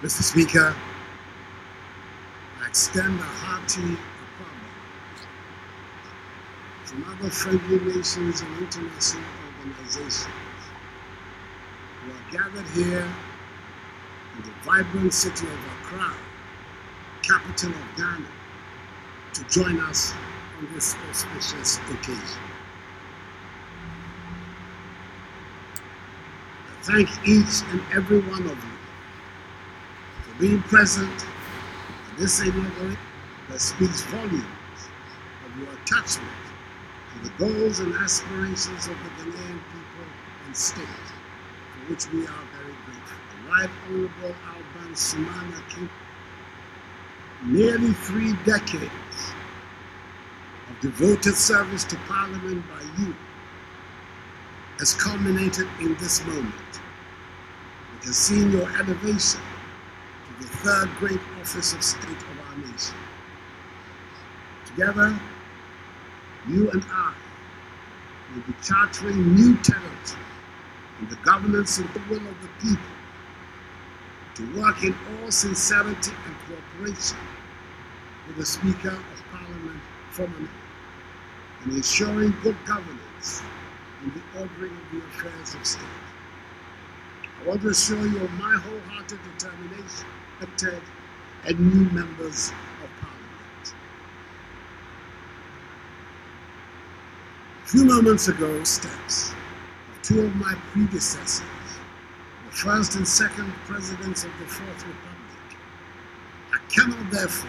Mr. Speaker, I extend a hearty apology from other friendly nations and international organizations who are gathered here in the vibrant city of Accra, capital of Ghana, to join us on this auspicious occasion. I thank each and every one of you for being present at this inauguration that speaks volumes of your attachment to the goals and aspirations of the Ghanaian people and state, for which we are very grateful. The Right Honorable Alban Sumana King, nearly 3 decades of devoted service to Parliament by you has culminated in this moment, which has seen your elevation to the 3rd great office of state of our nation. Together, you and I will be chartering new territory in the governance and the will of the people to work in all sincerity and cooperation with the Speaker of Parliament from and ensuring good governance in the ordering of the affairs of state. I want to assure you of my wholehearted determination elected and new members of Parliament. A few moments ago, steps of 2 of my predecessors, the 1st and 2nd presidents of the 4th Republic. I cannot therefore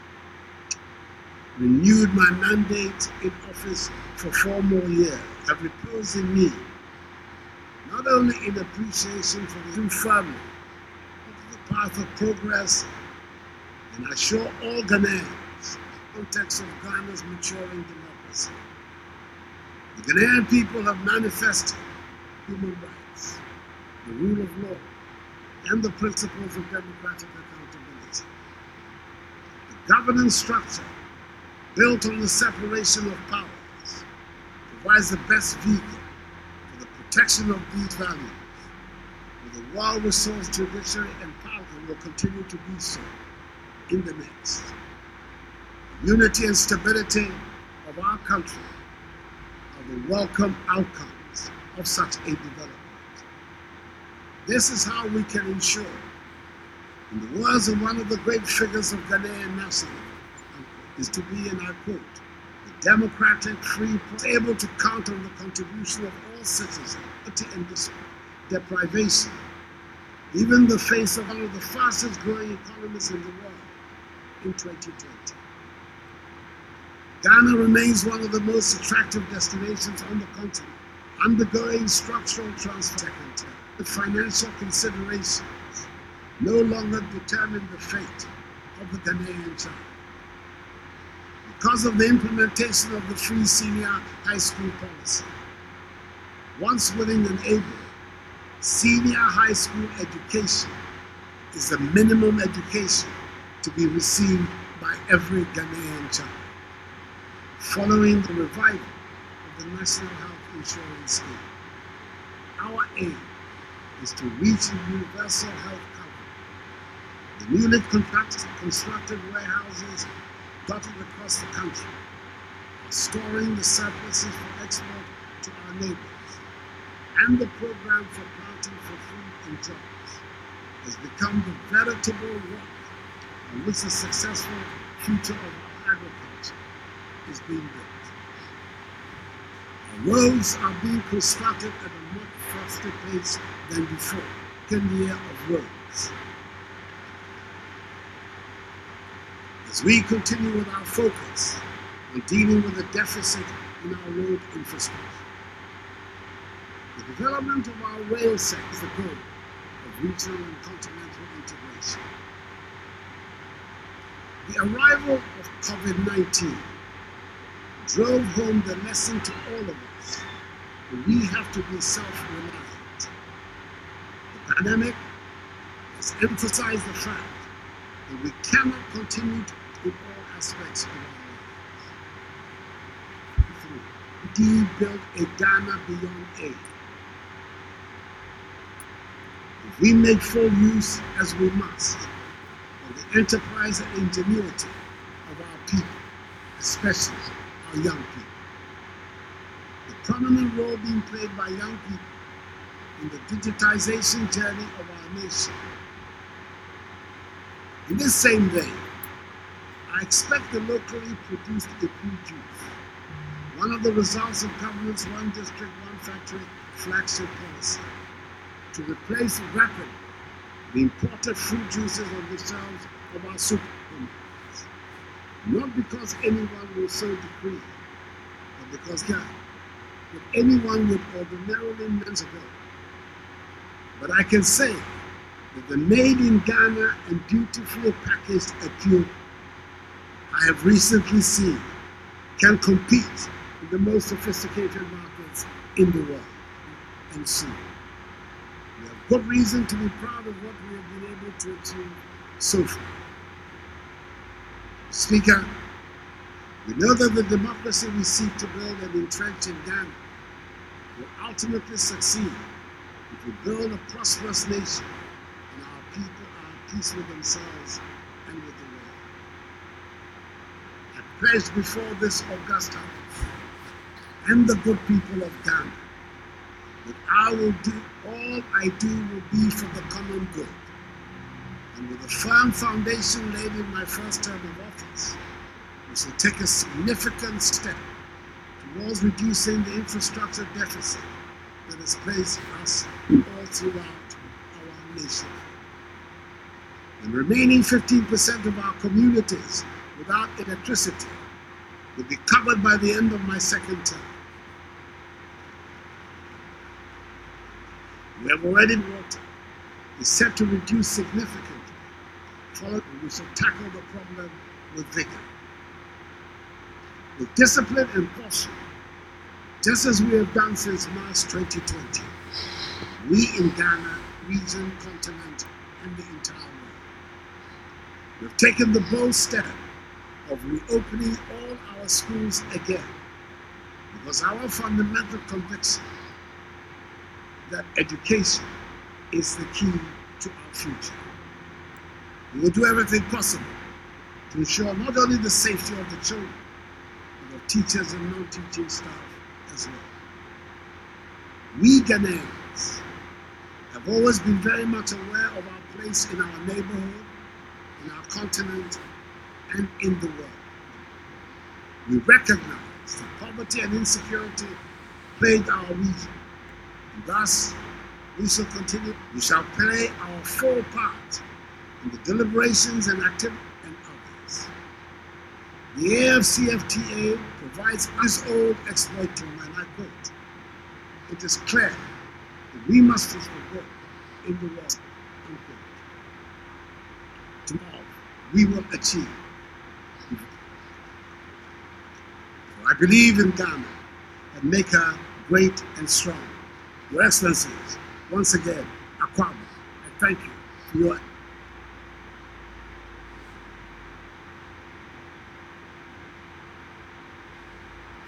renewed my mandate in office for 4 more years, have reposed in me, not only in appreciation for the true family of the path of progress, and I assure all Ghanaians in the context of Ghana's maturing democracy. The Ghanaian people have manifested human rights, the rule of law, and the principles of democratic accountability. The governance structure built on the separation of powers provides the best vehicle for the protection of these values, with a well-resourced judiciary and Parliament will continue to be so in the next. The unity and stability of our country are the welcome outcomes of such a development. This is how we can ensure, in the words of one of the great figures of Ghanaian nationalism, is to be, and I quote, the democratic, free, able to count on the contribution of all citizens, and deprivation, even in the face of one of the fastest growing economies in the world in 2020. Ghana remains one of the most attractive destinations on the continent, undergoing structural transformation. The financial considerations no longer determine the fate of the Ghanaian child. Because of the implementation of the free senior high school policy, once willing and able, senior high school education is the minimum education to be received by every Ghanaian child. Following the revival of the National Health Insurance Scheme, our aim is to reach universal health coverage. The newly constructed warehouses dotted across the country, storing the surpluses for export to our neighbors, and the program for planting for food and jobs has become the veritable rock on which the successful future of our agriculture is being built. Our roads are being constructed at a much faster pace than before. Second year of roads. As we continue with our focus on dealing with the deficit in our road infrastructure, the development of our rail sector is the goal of regional and continental integration. The arrival of COVID-19 drove home the lesson to all of us that we have to be self-reliant. The pandemic has emphasized the fact that we cannot continue in all aspects of our lives. Indeed, build a Ghana beyond aid. If we make full use, as we must, of the enterprise and ingenuity of our people, especially our young people, the prominent role being played by young people in the digitization journey of our nation. In this same vein, I expect the locally produced approved juice, one of the results of government's One District, One Factory flagship policy, to replace rapidly the imported fruit juices on the shelves of our supermarkets. Not because anyone will so decree, but because that anyone would ordinarily months ago. But I can say that the made in Ghana and beautifully packaged appeal I have recently seen can compete in the most sophisticated markets in the world, and soon. We have good reason to be proud of what we have been able to achieve so far. Speaker, we know that the democracy we seek to build and entrench in Ghana will ultimately succeed if we build a prosperous nation and our people are at peace with themselves and with the world. I pledge before this august house and the good people of Ghana that I will do all I do will be for the common good. And with a firm foundation laid in my first term of office, we shall take a significant step towards reducing the infrastructure deficit that has placed us all throughout our nation. And remaining 15% of our communities without electricity will be covered by the end of my second term. We have already water is set to reduce significantly, followed we shall tackle the problem with vigor. With discipline and caution, just as we have done since March 2020, we in Ghana, region, continent, and the entire world, we have taken the bold step of reopening all our schools again, because our fundamental conviction that education is the key to our future. We will do everything possible to ensure not only the safety of the children, but of teachers and non-teaching staff as well. We Ghanaians have always been very much aware of our place in our neighborhood, in our continent, and in the world. We recognize that poverty and insecurity plague our region. And thus, we shall continue, we shall play our full part in the deliberations and activities and others. The AFCFTA provides us old exploit tool, and I quote, "It is clear that we must push for good in the world," unquote. Tomorrow, we will achieve. For I believe in Ghana and make her great and strong. Your Excellencies, once again, Akwaba, I thank you for your